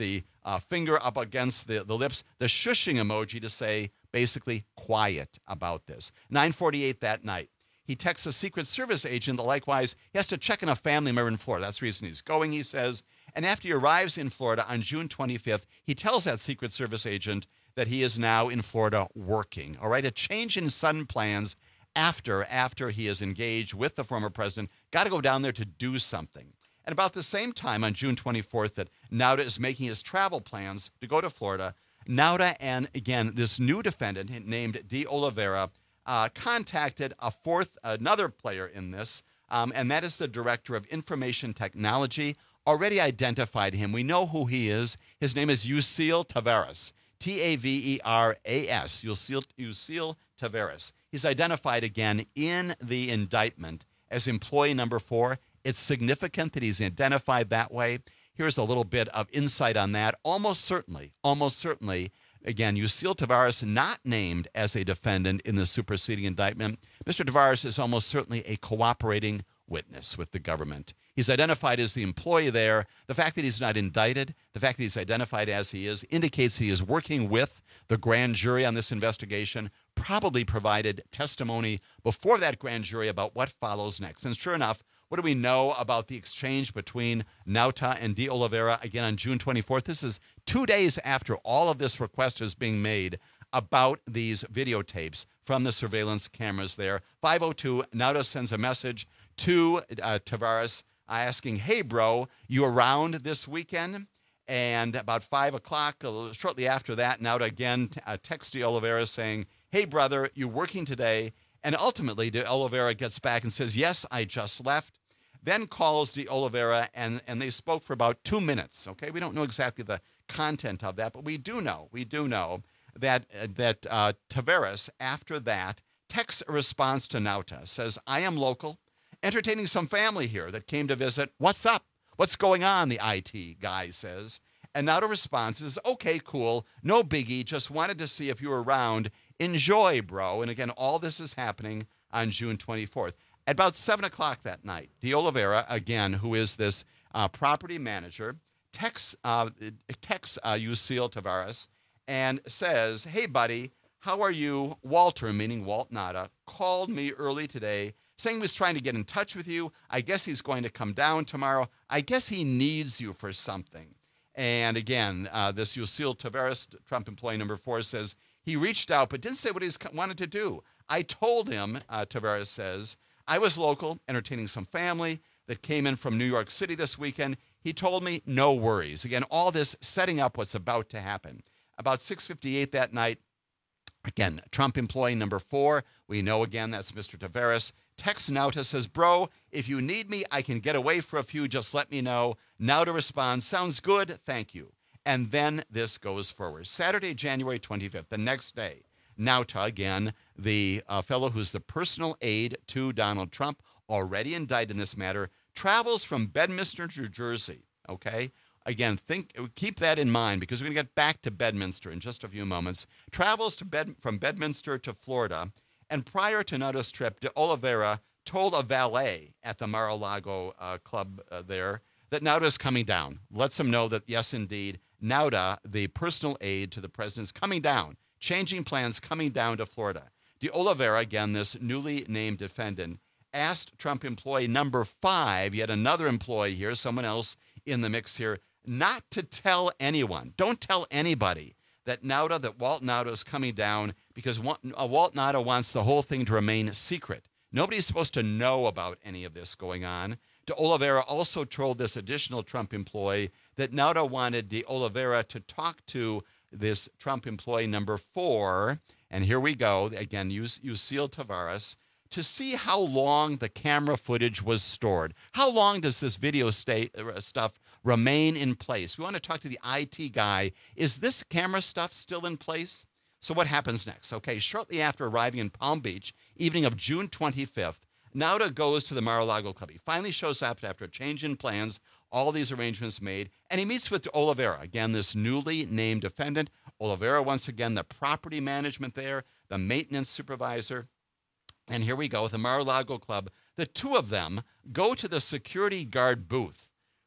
uh, finger up against the, the lips, the shushing emoji to say, basically, quiet about this. nine forty-eight that night. He texts a Secret Service agent that likewise he has to check on a family member in Florida. That's the reason he's going, he says. And after he arrives in Florida on June twenty-fifth, he tells that Secret Service agent that he is now in Florida working. All right, a change in sudden plans after, after he is engaged with the former president. Got to go down there to do something. And about the same time on June twenty-fourth that Nauta is making his travel plans to go to Florida, Nauta and, again, this new defendant named De Oliveira uh, contacted a fourth, another player in this, um, and that is the Director of Information Technology. Already identified him. We know who he is. His name is Yuscil Taveras, T A V E R A S, Yuscil, Yuscil Taveras. He's identified again in the indictment as employee number four. It's significant that he's identified that way. Here's a little bit of insight on that. Almost certainly, almost certainly, again, Yuscil Taveras not named as a defendant in the superseding indictment. Mister Taveras is almost certainly a cooperating witness with the government. He's identified as the employee there. The fact that he's not indicted, the fact that he's identified as he is, indicates he is working with the grand jury on this investigation, probably provided testimony before that grand jury about what follows next. And sure enough, what do we know about the exchange between Nauta and De Oliveira again on June twenty-fourth? This is two days after all of this request is being made about these videotapes from the surveillance cameras there. five oh two, Nauta sends a message to uh, Taveras asking, hey, bro, you around this weekend? And about five o'clock, uh, shortly after that, Nauta again t- uh, texts De Oliveira saying, hey, brother, you working today? And ultimately, De Oliveira gets back and says, yes, I just left. Then calls De Oliveira, and, and they spoke for about two minutes, okay? We don't know exactly the content of that, but we do know, we do know that, uh, that uh, Taveras, after that, texts a response to Nauta, says, I am local, entertaining some family here that came to visit. What's up? What's going on, the I T guy says. And Nauta responds is, okay, cool, no biggie, just wanted to see if you were around. Enjoy, bro. And again, all this is happening on June twenty-fourth. At about seven o'clock that night, De Oliveira, again, who is this uh, property manager, texts, uh, texts uh, Yuscil Taveras and says, hey, buddy, how are you? Walter, meaning Walt Nauta, called me early today saying he was trying to get in touch with you. I guess he's going to come down tomorrow. I guess he needs you for something. And again, uh, this Yuscil Taveras, Trump employee number four, says he reached out but didn't say what he wanted to do. I told him, uh, Taveras says, I was local, entertaining some family that came in from New York City this weekend. He told me, no worries. Again, all this setting up what's about to happen. About six fifty-eight that night, again, Trump employee number four, we know again that's Mister Taveras, texts Nauta, says, bro, if you need me, I can get away for a few, just let me know. Nauta responds, sounds good, thank you. And then this goes forward. Saturday, January twenty-fifth, the next day, Nauta, again, the uh, fellow who's the personal aide to Donald Trump, already indicted in this matter, travels from Bedminster, New Jersey, okay? Again, think, keep that in mind because we're going to get back to Bedminster in just a few moments. Travels to Bed, from Bedminster to Florida, and prior to Nauta's trip, De Oliveira told a valet at the Mar-a-Lago uh, club uh, there that Nauta is coming down. Lets him know that, yes, indeed, Nauta, the personal aide to the president, is coming down, changing plans, coming down to Florida. De Oliveira, again, this newly named defendant, asked Trump employee number five, yet another employee here, someone else in the mix here, not to tell anyone. Don't tell anybody that Nauta, that Walt Nauta is coming down because Walt Nauta wants the whole thing to remain secret. Nobody's supposed to know about any of this going on. De Oliveira also told this additional Trump employee that Nauta wanted De Oliveira to talk to this Trump employee number four, and here we go, again, Yuscil Taveras, to see how long the camera footage was stored. How long does this video stay, uh, stuff remain in place? We want to talk to the I T guy. Is this camera stuff still in place? So what happens next? Okay, shortly after arriving in Palm Beach, evening of June twenty-fifth, Nauta goes to the Mar-a-Lago club. He finally shows up after a change in plans, all these arrangements made, and he meets with Oliveira, again, this newly named defendant. Oliveira, once again, the property management there, the maintenance supervisor. And here we go, the Mar-a-Lago club. The two of them go to the security guard booth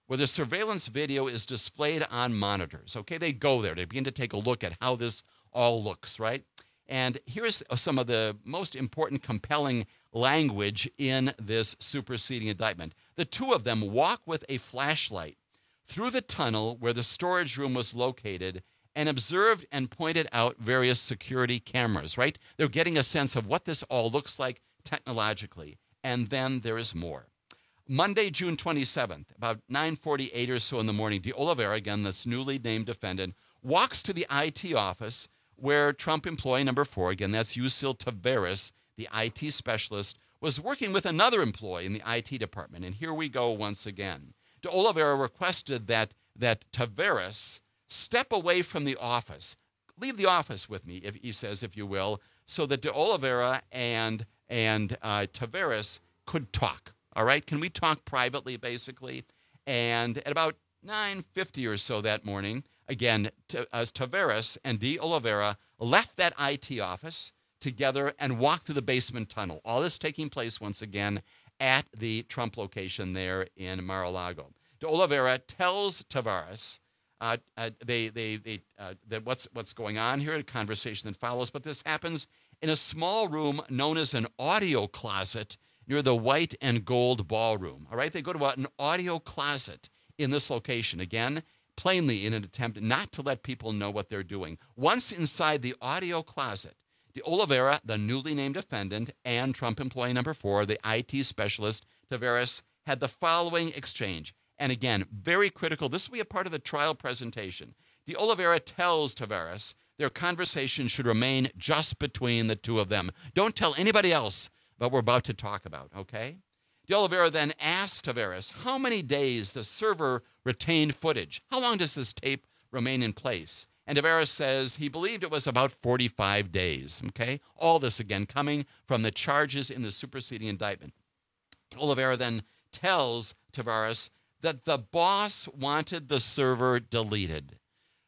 where the surveillance video is displayed on monitors. Okay, they go there. They begin to take a look at how this all looks, right? And here's some of the most important, compelling language in this superseding indictment. The two of them walk with a flashlight through the tunnel where the storage room was located and observed and pointed out various security cameras, right? They're getting a sense of what this all looks like technologically. And then there is more. Monday, June twenty-seventh, about nine forty-eight or so in the morning, De Oliveira, again, this newly named defendant, walks to the I T office where Trump employee number four, again, that's Yuscil Taveras, the I T specialist, was working with another employee in the I T department. And here we go once again. De Oliveira requested that, that Taveras step away from the office. Leave the office with me, if he says, if you will, so that De Oliveira and, and uh, Taveras could talk. All right, can we talk privately, basically? And at about nine fifty or so that morning, again, T- as Taveras and De Oliveira left that I T office together and walked through the basement tunnel. All this taking place, once again, at the Trump location there in Mar-a-Lago. De Oliveira tells Taveras uh, uh, they, they, they, uh, that what's, what's going on here, a conversation that follows, but this happens in a small room known as an audio closet near the white and gold ballroom. All right, they go to an audio closet in this location, again, plainly in an attempt not to let people know what they're doing. Once inside the audio closet, De Oliveira, the newly named defendant, and Trump employee number four, the I T specialist, Taveras, had the following exchange. And again, very critical. This will be a part of the trial presentation. De Oliveira tells Taveras their conversation should remain just between the two of them. Don't tell anybody else what we're about to talk about, okay? De Oliveira then asks Taveras how many days the server retained footage. How long does this tape remain in place? And Taveras says he believed it was about forty-five days, okay? All this, again, coming from the charges in the superseding indictment. De Oliveira then tells Taveras that the boss wanted the server deleted.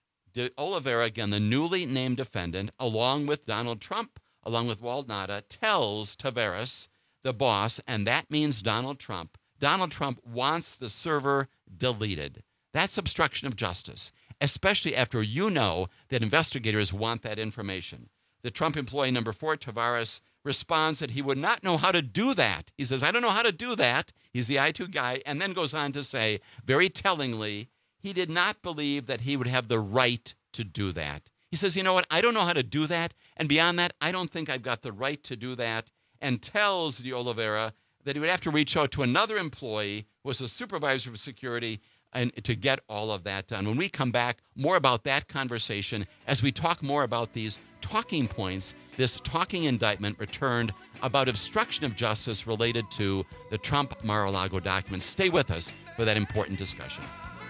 De Oliveira, again, the newly named defendant, along with Donald Trump, along with Wald Nada, tells Taveras, the boss, and that means Donald Trump, Donald Trump wants the server deleted. That's obstruction of justice, especially after you know that investigators want that information. The Trump employee number four, Taveras, responds that he would not know how to do that. He says, I don't know how to do that. He's the I two guy, and then goes on to say, very tellingly, he did not believe that he would have the right to do that. He says, you know what, I don't know how to do that, and beyond that, I don't think I've got the right to do that, and tells De Oliveira that he would have to reach out to another employee who was a supervisor of security and to get all of that done. When we come back, more about that conversation as we talk more about these talking points, this talking indictment returned about obstruction of justice related to the Trump Mar-a-Lago documents. Stay with us for that important discussion.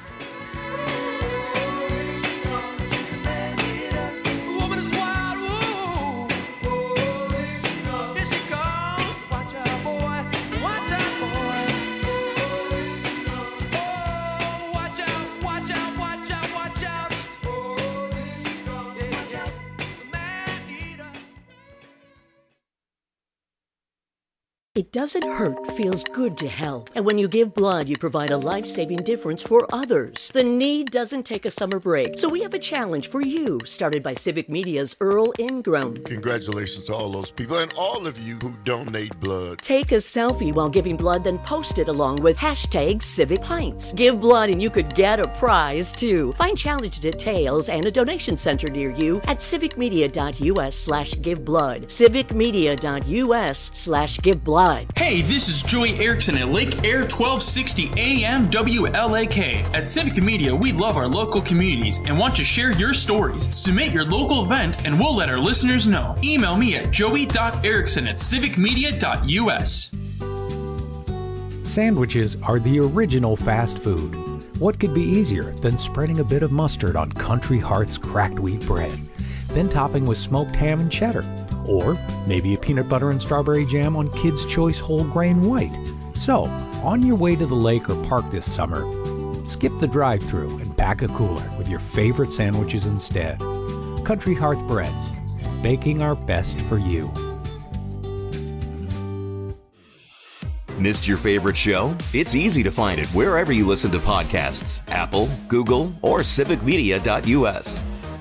It doesn't hurt, feels good to help. And when you give blood, you provide a life-saving difference for others. The need doesn't take a summer break. So we have a challenge for you, started by Civic Media's Earl Ingram. Congratulations to all those people and all of you who donate blood. Take a selfie while giving blood, then post it along with hashtag Civic Pints. Give blood and you could get a prize, too. Find challenge details and a donation center near you at civicmedia.us slash give blood. civicmedia.us slash give blood. Hey, this is Joey Erickson at Lake Air twelve sixty A M W L A K. At Civic Media, we love our local communities and want to share your stories. Submit your local event and we'll let our listeners know. Email me at joey dot erickson at civicmedia dot u s. Sandwiches are the original fast food. What could be easier than spreading a bit of mustard on Country Hearth's cracked wheat bread, then topping with smoked ham and cheddar? Or maybe a peanut butter and strawberry jam on Kids' Choice whole grain white. So, on your way to the lake or park this summer, skip the drive-thru and pack a cooler with your favorite sandwiches instead. Country Hearth Breads, baking our best for you. Missed your favorite show? It's easy to find it wherever you listen to podcasts. Apple, Google, or civic media dot U S.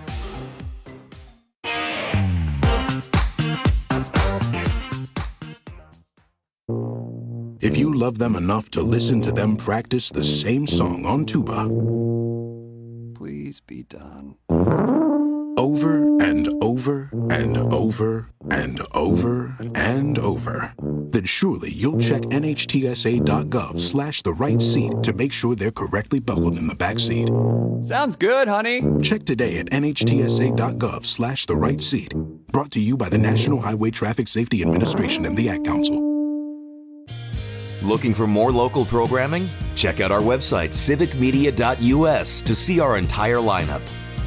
If you love them enough to listen to them practice the same song on tuba, please be done. Over and over and over and over and over, then surely you'll check N H T S A dot gov slash the right seat to make sure they're correctly buckled in the back seat. Sounds good, honey. Check today at N H T S A dot gov slash the right seat. Brought to you by the National Highway Traffic Safety Administration and the Ad Council. Looking for more local programming? Check out our website, civic media dot U S, to see our entire lineup.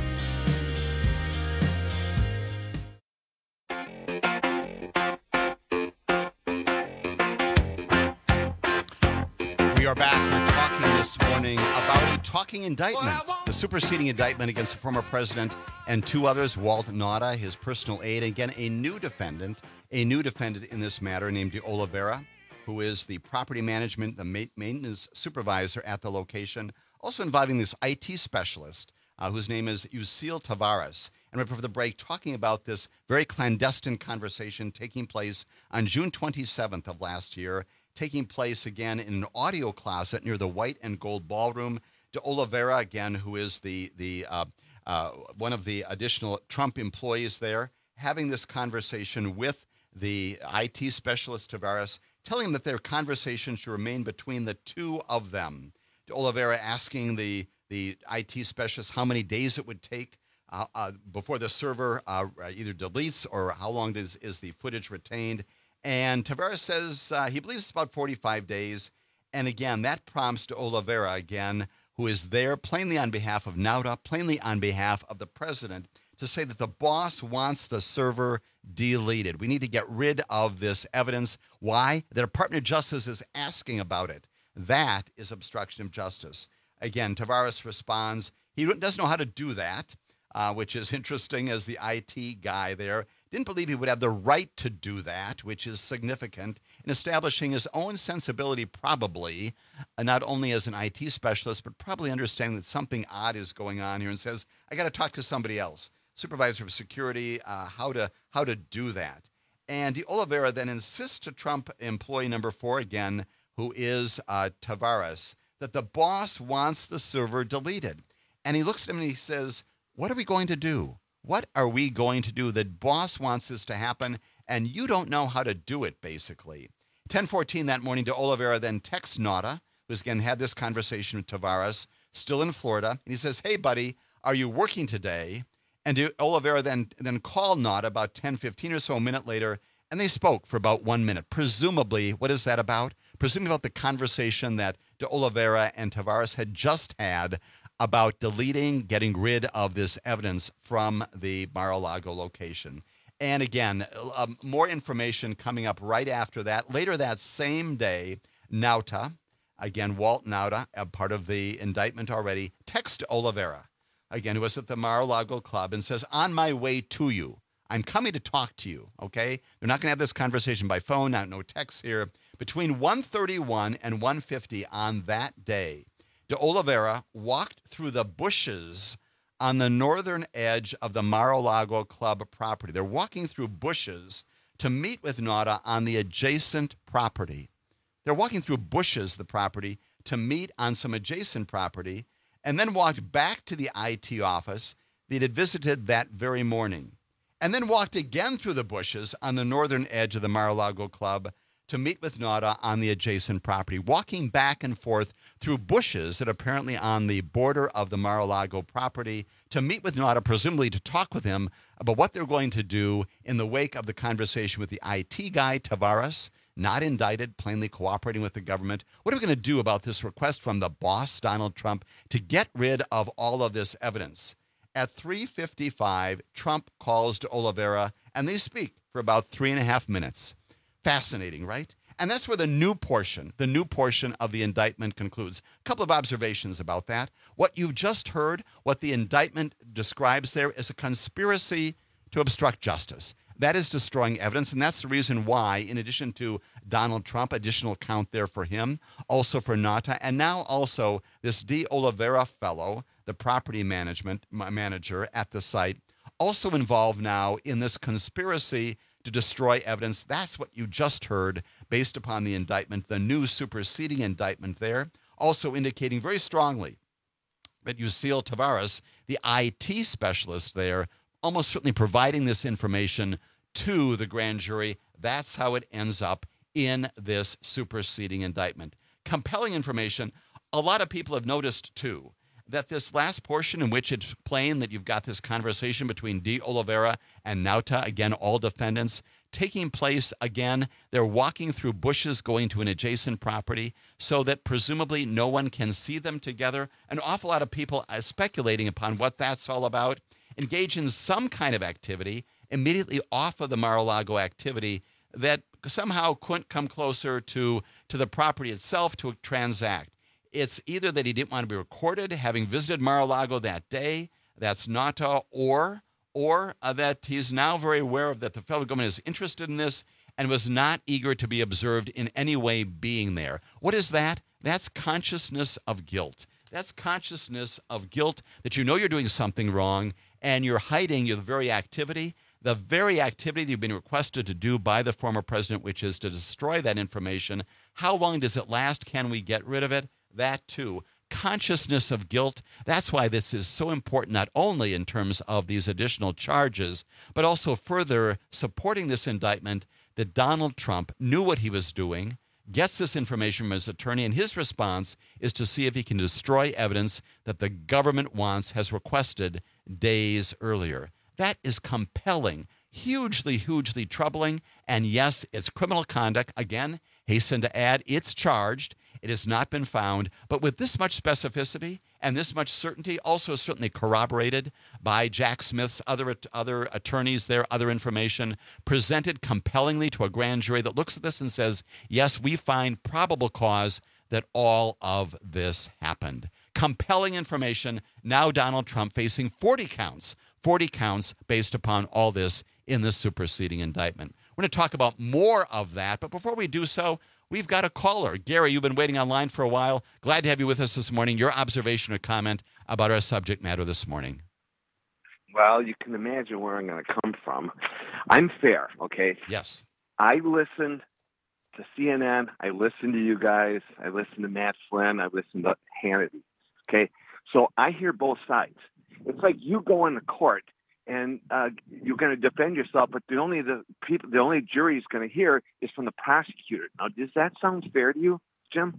We are back. We're talking this morning about a talking indictment, the superseding indictment against the former president and two others, Walt Nauta, his personal aide. Again, a new defendant, a new defendant in this matter named De Oliveira, who is the property management, the ma- maintenance supervisor at the location, also involving this I T specialist uh, whose name is Yuscil Tavares. And right before the break, talking about this very clandestine conversation taking place on June twenty-seventh of last year, taking place again in an audio closet near the White and Gold Ballroom. De Oliveira, again, who is the the uh, uh, one of the additional Trump employees there, having this conversation with the I T specialist Tavares, telling him that their conversation should remain between the two of them. De Oliveira asking the, the I T specialist how many days it would take uh, uh, before the server uh, either deletes or how long is, is the footage retained. And Tavares says uh, he believes it's about forty-five days. And again, that prompts De Oliveira, again, who is there plainly on behalf of Nauta, plainly on behalf of the president, to say that the boss wants the server deleted. We need to get rid of this evidence. Why? The Department of Justice is asking about it. That is obstruction of justice. Again, Tavares responds, he doesn't know how to do that, uh, which is interesting as the I T guy there. Didn't believe he would have the right to do that, which is significant in establishing his own sensibility, probably, uh, not only as an I T specialist, but probably understanding that something odd is going on here and says, I got to talk to somebody else. Supervisor of security, uh, how to how to do that. And De Oliveira then insists to Trump employee number four, again, who is uh, Tavares, that the boss wants the server deleted. And he looks at him and he says, what are we going to do? What are we going to do? The boss wants this to happen, and you don't know how to do it, basically. ten fourteen that morning, De Oliveira then texts Nauta, who's again had this conversation with Tavares, still in Florida. And he says, hey, buddy, are you working today? And De Oliveira then, then called Nauta about ten fifteen or so, a minute later, and they spoke for about one minute. Presumably, what is that about? Presumably about the conversation that De Oliveira and Tavares had just had about deleting, getting rid of this evidence from the Mar-a-Lago location. And again, um, more information coming up right after that. Later that same day, Nauta, again, Walt Nauta, a part of the indictment already, texts Oliveira, again, who was at the Mar-a-Lago Club, and says, on my way to you. I'm coming to talk to you, okay? They're not going to have this conversation by phone, not no text here. Between one thirty-one and one fifty on that day, De Oliveira walked through the bushes on the northern edge of the Mar-a-Lago Club property. They're walking through bushes to meet with Nauta on the adjacent property. They're walking through bushes, the property, to meet on some adjacent property, and then walked back to the I T office that had visited that very morning, and then walked again through the bushes on the northern edge of the Mar-a-Lago Club to meet with Nauta on the adjacent property, walking back and forth through bushes that are apparently on the border of the Mar-a-Lago property to meet with Nauta, presumably to talk with him about what they're going to do in the wake of the conversation with the I T guy, Tavares, not indicted, plainly cooperating with the government. What are we going to do about this request from the boss, Donald Trump, to get rid of all of this evidence? At three fifty-five, Trump calls De Oliveira, and they speak for about three and a half minutes. Fascinating, right? And that's where the new portion, the new portion of the indictment concludes. A couple of observations about that. What you've just heard, what the indictment describes there is a conspiracy to obstruct justice. That is destroying evidence, and that's the reason why, in addition to Donald Trump, additional count there for him, also for Nauta, and now also this De Oliveira fellow, the property management manager at the site, also involved now in this conspiracy to destroy evidence. That's what you just heard based upon the indictment, the new superseding indictment there, also indicating very strongly that Yuscil Tavares, the I T specialist there, almost certainly providing this information to the grand jury. That's how it ends up in this superseding indictment. Compelling information. A lot of people have noticed, too, that this last portion in which it's plain that you've got this conversation between De Oliveira and Nauta, again, all defendants, taking place again. They're walking through bushes going to an adjacent property so that presumably no one can see them together. An awful lot of people are speculating upon what that's all about. Engage in some kind of activity immediately off of the Mar-a-Lago activity that somehow couldn't come closer to, to the property itself to transact. It's either that he didn't want to be recorded having visited Mar-a-Lago that day, that's Nauta, or or uh, that he's now very aware of that the federal government is interested in this and was not eager to be observed in any way being there. What is that? That's consciousness of guilt. That's consciousness of guilt that you know you're doing something wrong and you're hiding your very activity, the very activity that you've been requested to do by the former president, which is to destroy that information. How long does it last? Can we get rid of it? That too. Consciousness of guilt. That's why this is so important, not only in terms of these additional charges, but also further supporting this indictment that Donald Trump knew what he was doing, gets this information from his attorney, and his response is to see if he can destroy evidence that the government wants, has requested days earlier. That is compelling, hugely, hugely troubling, and yes, it's criminal conduct. Again, hasten to add, it's charged. It has not been found, but with this much specificity and this much certainty, also certainly corroborated by Jack Smith's other other attorneys there, other information presented compellingly to a grand jury that looks at this and says, yes, we find probable cause that all of this happened. Compelling information. Now Donald Trump facing forty counts, forty counts based upon all this in the superseding indictment. We're going to talk about more of that, but before we do so, we've got a caller. Gary, you've been waiting online for a while. Glad to have you with us this morning. Your observation or comment about our subject matter this morning. Well, you can imagine where I'm going to come from. I'm fair, okay? Yes. I listened to C N N. I listened to you guys. I listened to Matt Flynn. I listened to Hannity, okay? So I hear both sides. It's like you go into court and uh, you're going to defend yourself, but the only the people, the only jury is going to hear is from the prosecutor. Now, does that sound fair to you, Jim?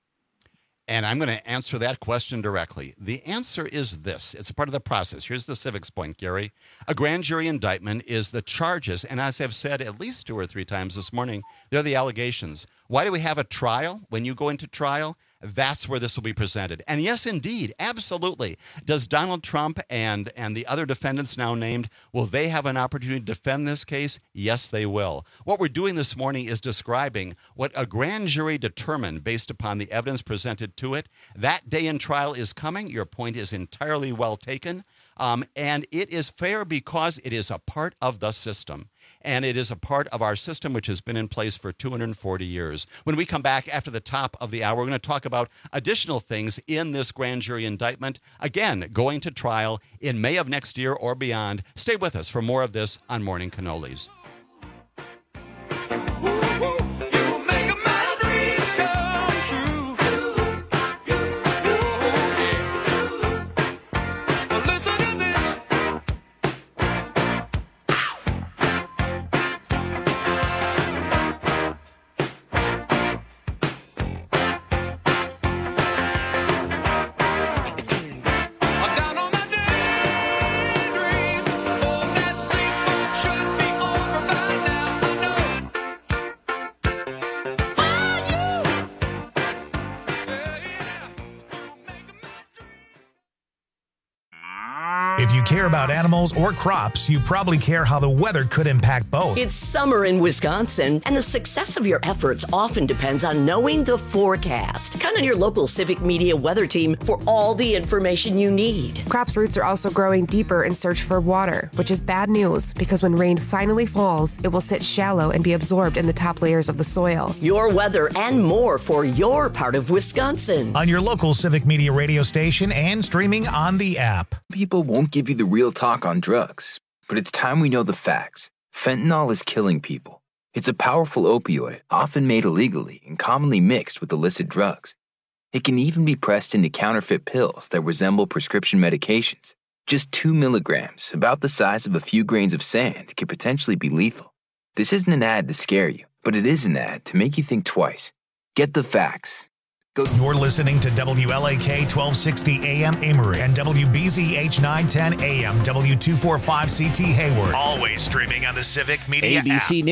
And I'm going to answer that question directly. The answer is this. It's a part of the process. Here's the civics point, Gary. A grand jury indictment is the charges, and as I've said at least two or three times this morning, they're the allegations. Why do we have a trial? When you go into trial, that's where this will be presented. And yes, indeed, absolutely. Does Donald Trump and, and the other defendants now named, will they have an opportunity to defend this case? Yes, they will. What we're doing this morning is describing what a grand jury determined based upon the evidence presented to it. That day in trial is coming. Your point is entirely well taken. Um, and it is fair because it is a part of the system. And it is a part of our system which has been in place for two hundred forty years. When we come back after the top of the hour, we're going to talk about additional things in this grand jury indictment. Again, going to trial in May of next year or beyond. Stay with us for more of this on Morning Cannolis. Should be over. If you care about animals or crops, you probably care how the weather could impact both. It's summer in Wisconsin, and the success of your efforts often depends on knowing the forecast. Count on your local Civic Media weather team for all the information you need. Crops' roots are also growing deeper in search for water, which is bad news because when rain finally falls, it will sit shallow and be absorbed in the top layers of the soil. Your weather and more for your part of Wisconsin. On your local Civic Media radio station and streaming on the app. People won't give you the real talk on drugs, but it's time we know the facts. Fentanyl is killing people. It's a powerful opioid, often made illegally and commonly mixed with illicit drugs. It can even be pressed into counterfeit pills that resemble prescription medications. Just two milligrams, about the size of a few grains of sand, could potentially be lethal. This isn't an ad to scare you, but it is an ad to make you think twice. Get the facts. Go. You're listening to W L A K twelve sixty A M Amory and W B Z H nine ten A M W two forty-five C T Hayward. Always streaming on the Civic Media A B C app.